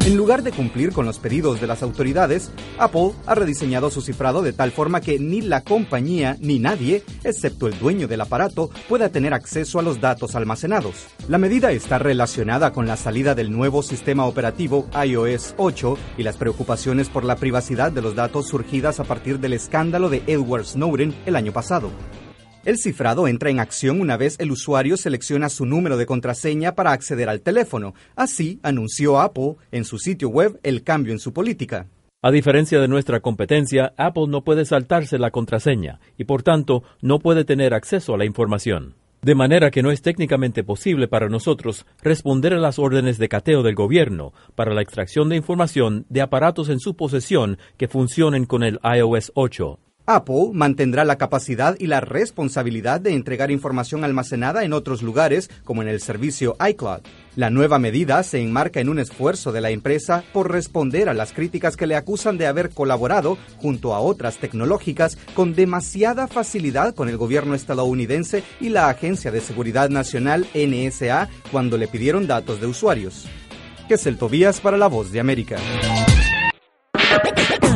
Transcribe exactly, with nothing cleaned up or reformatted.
En lugar de cumplir con los pedidos de las autoridades, Apple ha rediseñado su cifrado de tal forma que ni la compañía ni nadie, excepto el dueño del aparato, pueda tener acceso a los datos almacenados. La medida está relacionada con la salida del nuevo sistema operativo i O S ocho y las preocupaciones por la privacidad de los datos surgidas a partir del escándalo de Edward Snowden el año pasado. El cifrado entra en acción una vez el usuario selecciona su número de contraseña para acceder al teléfono. Así, anunció Apple en su sitio web el cambio en su política. A diferencia de nuestra competencia, Apple no puede saltarse la contraseña y, por tanto, no puede tener acceso a la información. De manera que no es técnicamente posible para nosotros responder a las órdenes de cateo del gobierno para la extracción de información de aparatos en su posesión que funcionen con el i O S ocho. Apple mantendrá la capacidad y la responsabilidad de entregar información almacenada en otros lugares, como en el servicio iCloud. La nueva medida se enmarca en un esfuerzo de la empresa por responder a las críticas que le acusan de haber colaborado, junto a otras tecnológicas, con demasiada facilidad con el gobierno estadounidense y la Agencia de Seguridad Nacional N S A cuando le pidieron datos de usuarios. Kessel Tobías para La Voz de América.